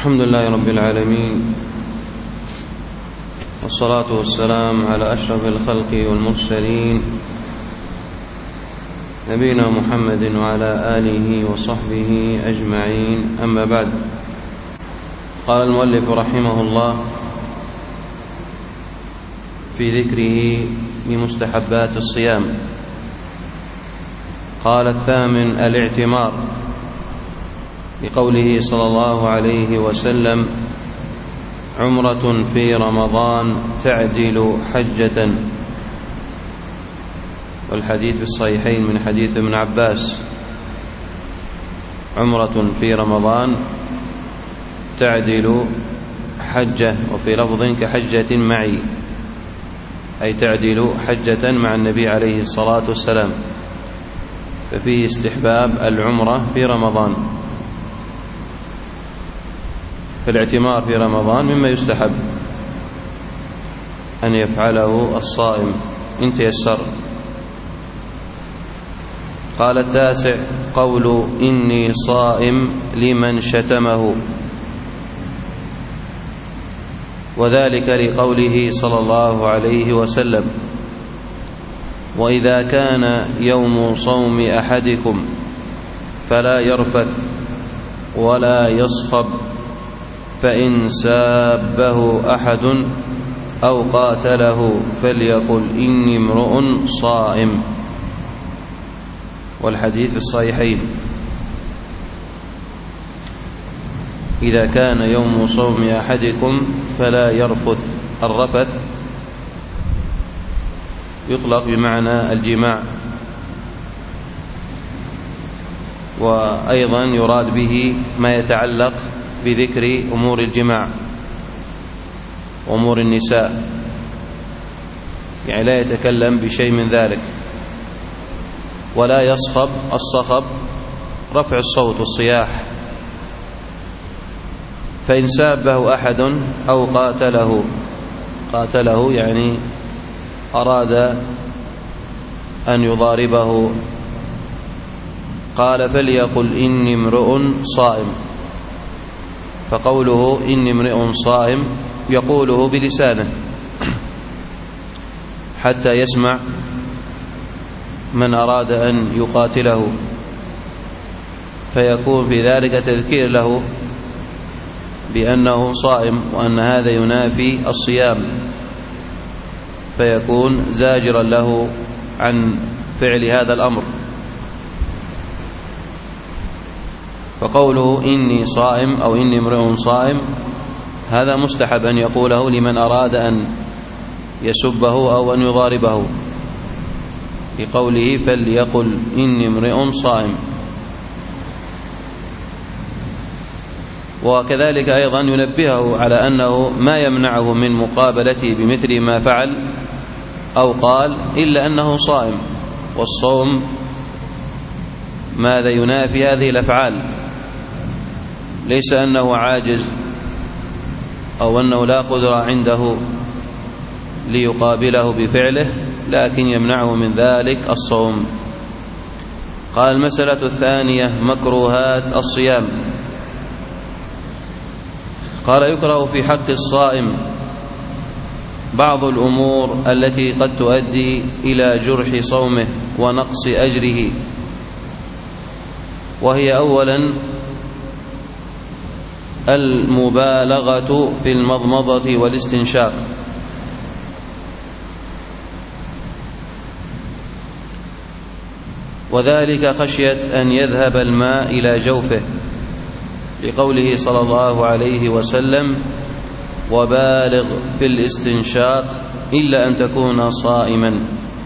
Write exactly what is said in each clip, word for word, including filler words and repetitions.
الحمد لله رب العالمين، والصلاة والسلام على أشرف الخلق والمرسلين نبينا محمد وعلى آله وصحبه أجمعين. أما بعد، قال المؤلف رحمه الله في ذكره بمستحبات الصيام، قال: الثامن الاعتمار، بقوله صلى الله عليه وسلم: عمرة في رمضان تعدل حجة، والحديث في الصحيحين من حديث ابن عباس: عمرة في رمضان تعدل حجة، وفي لفظ كحجة معي، أي تعدل حجة مع النبي عليه الصلاة والسلام. ففيه استحباب العمرة في رمضان، فالاعتمار في رمضان مما يستحب أن يفعله الصائم إن تيسر. قال: التاسع قول إني صائم لمن شتمه، وذلك لقوله صلى الله عليه وسلم: وإذا كان يوم صوم أحدكم فلا يرفث ولا يصخب، فإن سابه أحد أو قاتله فليقل إني امرؤ صائم، والحديث في الصحيحين. إذا كان يوم صوم أحدكم فلا يرفث، الرفث يطلق بمعنى الجماع، وأيضا يراد به ما يتعلق بذكر أمور الجماع وأمور النساء، يعني لا يتكلم بشيء من ذلك. ولا يصخب، الصخب رفع الصوت والصياح. فإن سابه أحد أو قاتله، قاتله يعني أراد أن يضاربه، قال: فليقل إني امرؤ صائم. فقوله إني امرئ صائم يقوله بلسانه حتى يسمع من أراد أن يقاتله، فيكون في ذلك تذكير له بأنه صائم وأن هذا ينافي الصيام، فيكون زاجرا له عن فعل هذا الأمر. فقوله إني صائم أو إني امرئ صائم هذا مستحب أن يقوله لمن أراد أن يسبه أو أن يضاربه، بقوله فليقل إني امرئ صائم. وكذلك أيضا ينبهه على أنه ما يمنعه من مقابلته بمثل ما فعل أو قال إلا أنه صائم، والصوم ماذا ينافي هذه الأفعال، ليس أنه عاجز أو أنه لا قدرة عنده ليقابله بفعله، لكن يمنعه من ذلك الصوم. قال: المسألة الثانية مكروهات الصيام. قال: يكره في حق الصائم بعض الأمور التي قد تؤدي إلى جرح صومه ونقص أجره، وهي أولا المبالغة في المضمضة والاستنشاق، وذلك خشية أن يذهب الماء إلى جوفه، لقوله صلى الله عليه وسلم: وبالغ في الاستنشاق إلا أن تكون صائما.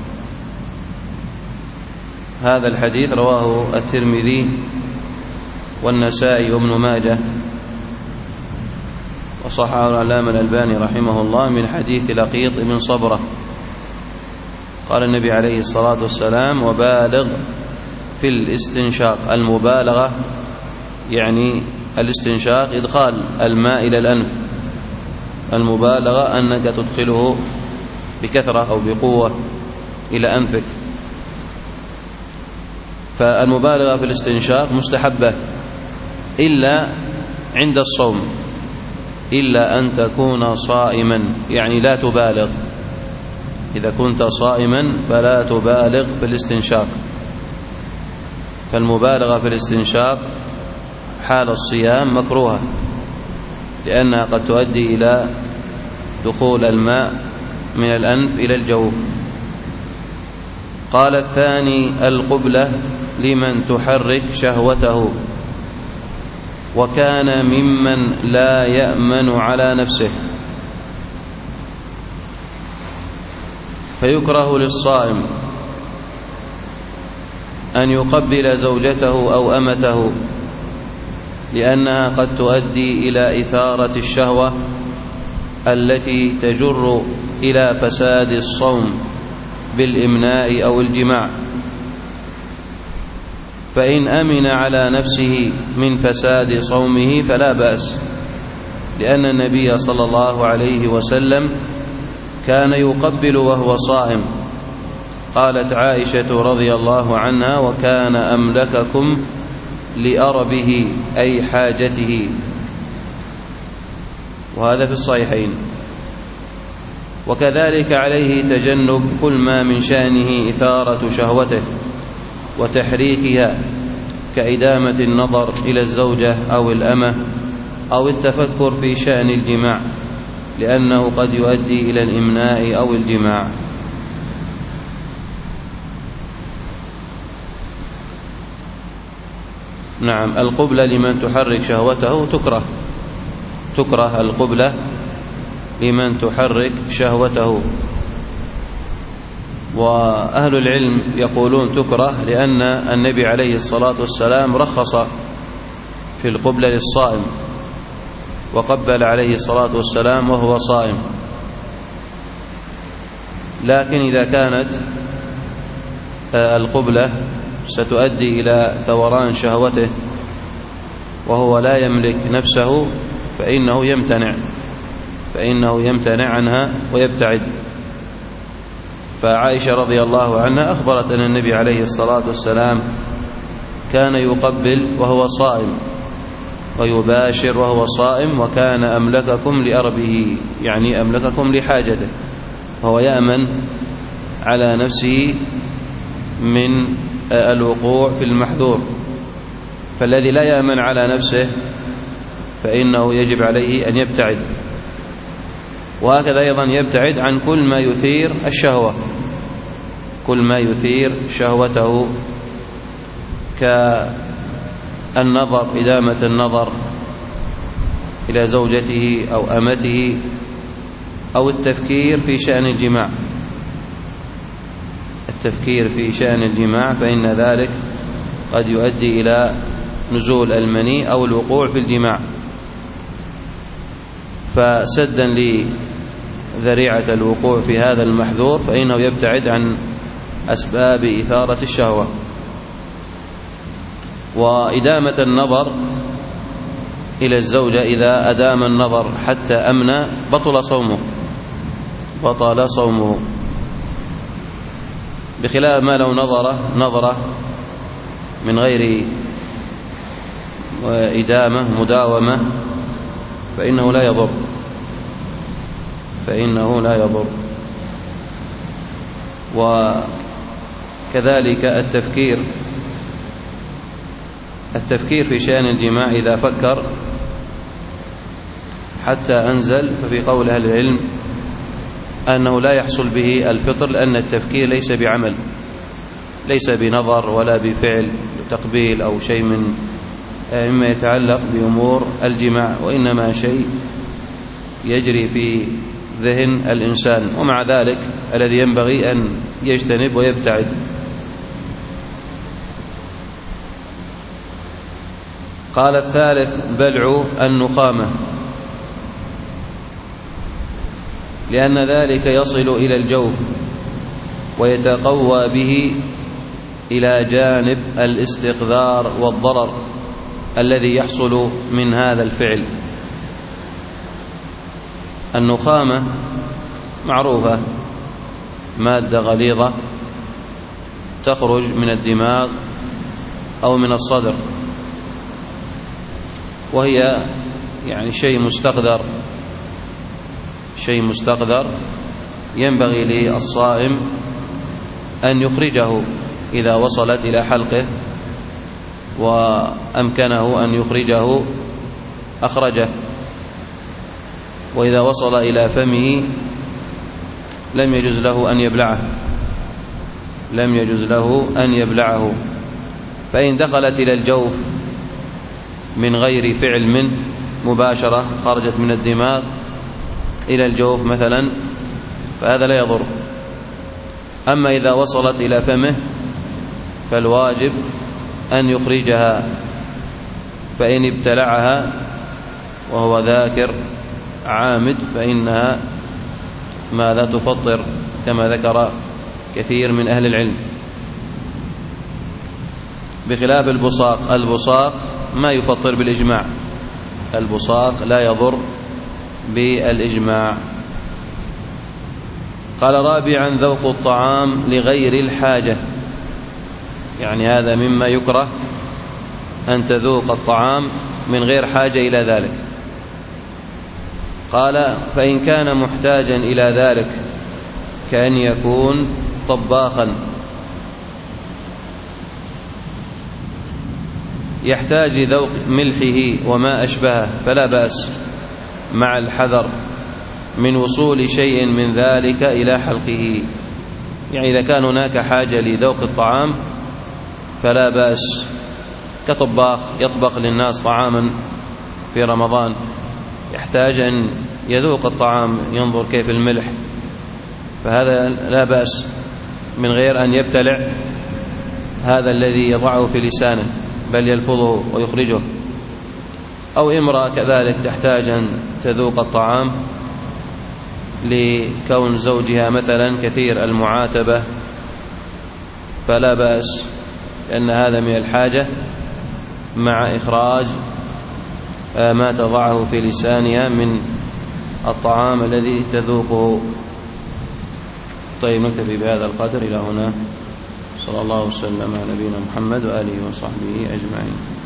هذا الحديث رواه الترمذي والنسائي وابن ماجه، وصححه العلامة الألباني رحمه الله من حديث لقيط بن صبرة. قال النبي عليه الصلاة والسلام: وبالغ في الاستنشاق. المبالغة يعني الاستنشاق إدخال الماء إلى الأنف، المبالغة أنك تدخله بكثرة أو بقوة إلى أنفك. فالمبالغة في الاستنشاق مستحبة إلا عند الصوم، إلا أن تكون صائما، يعني لا تبالغ. إذا كنت صائما فلا تبالغ في الاستنشاق، فالمبالغة في الاستنشاق حال الصيام مكروهة، لأنها قد تؤدي إلى دخول الماء من الأنف إلى الجوف. قال الثاني القبلة لمن تحرك شهوته وكان ممن لا يأمن على نفسه، فيكره للصائم أن يقبل زوجته أو أمته، لأنها قد تؤدي إلى إثارة الشهوة التي تجر إلى فساد الصوم بالإمناء أو الجماع. فإن أمن على نفسه من فساد صومه فلا بأس، لأن النبي صلى الله عليه وسلم كان يقبل وهو صائم. قالت عائشة رضي الله عنها: وكان أملككم لأربه أي حاجته، وهذا في الصحيحين. وكذلك عليه تجنب كل ما من شأنه إثارة شهوته وتحريكها، كإدامة النظر إلى الزوجة أو الأمة أو التفكر في شأن الجماع، لأنه قد يؤدي إلى الإمناء أو الجماع. نعم، القبلة لمن تحرك شهوته تكره تكره القبلة لمن تحرك شهوته. وأهل العلم يقولون تكره لأن النبي عليه الصلاة والسلام رخص في القبلة للصائم، وقبل عليه الصلاة والسلام وهو صائم. لكن إذا كانت القبلة ستؤدي إلى ثوران شهوته وهو لا يملك نفسه فإنه يمتنع فإنه يمتنع عنها ويبتعد. فعائشة رضي الله عنها أخبرت أن النبي عليه الصلاة والسلام كان يقبل وهو صائم ويباشر وهو صائم، وكان أملككم لأربه، يعني أملككم لحاجته، وهو يأمن على نفسه من الوقوع في المحذور. فالذي لا يأمن على نفسه فإنه يجب عليه أن يبتعد، وهكذا أيضا يبتعد عن كل ما يثير الشهوة كل ما يثير شهوته، كالنظر، إدامة النظر إلى زوجته أو أمته، أو التفكير في شأن الجماع التفكير في شأن الجماع فإن ذلك قد يؤدي إلى نزول المني أو الوقوع في الجماع. فسدا لذريعة الوقوع في هذا المحذور فإنه يبتعد عن أسباب إثارة الشهوة. وإدامة النظر إلى الزوجة، إذا أدام النظر حتى أمنى بطل صومه بطل صومه بخلاف ما لو نظر نظرة من غير إدامة مداومة فإنه لا يضر فإنه لا يضر وكذلك التفكير التفكير في شأن الجماع إذا فكر حتى أنزل، ففي قول أهل العلم أنه لا يحصل به الفطر، لأن التفكير ليس بعمل، ليس بنظر ولا بفعل تقبيل أو شيء من مما يتعلق بأمور الجماع، وإنما شيء يجري في ذهن الإنسان. ومع ذلك الذي ينبغي أن يجتنب ويبتعد. قال الثالث بلع النخامة، لأن ذلك يصل إلى الجوف ويتقوى به إلى جانب الاستقذار والضرر الذي يحصل من هذا الفعل. النخامة معروفة، مادة غليظة تخرج من الدماغ أو من الصدر، وهي يعني شيء مستقذر شيء مستقذر ينبغي للصائم أن يخرجه إذا وصلت إلى حلقه وأمكنه أن يخرجه أخرجه، وإذا وصل إلى فمه لم يجوز له أن يبلعه لم يجوز له أن يبلعه. فإن دخلت إلى الجوف من غير فعل منه مباشرة، خرجت من الدماغ إلى الجوف مثلا، فهذا لا يضر. أما إذا وصلت إلى فمه فالواجب أن يخرجها، فإن ابتلعها وهو ذاكر عامد فإنها ماذا تفطر كما ذكر كثير من أهل العلم، بخلاف البصاق. البصاق ما يفطر بالإجماع، البصاق لا يضر بالإجماع. قال رابعا ذوق الطعام لغير الحاجة، يعني هذا مما يكره أن تذوق الطعام من غير حاجة إلى ذلك. قال فإن كان محتاجا إلى ذلك كأن يكون طباخا يحتاج ذوق ملحه وما أشبهه فلا بأس، مع الحذر من وصول شيء من ذلك إلى حلقه. يعني إذا كان هناك حاجة لذوق الطعام فلا بأس، كطباخ يطبخ للناس طعاما في رمضان يحتاج أن يذوق الطعام ينظر كيف الملح، فهذا لا بأس من غير أن يبتلع هذا الذي يضعه في لسانه، بل يلفظه ويخرجه. أو امرأة كذلك تحتاج أن تذوق الطعام لكون زوجها مثلا كثير المعاتبة فلا بأس، لأن هذا من الحاجة مع إخراج ما تضعه في لسانها من الطعام الذي تذوقه. طيب نكتفي بهذا القدر إلى هنا. صلى الله وسلم على نبينا محمد وآله وصحبه أجمعين.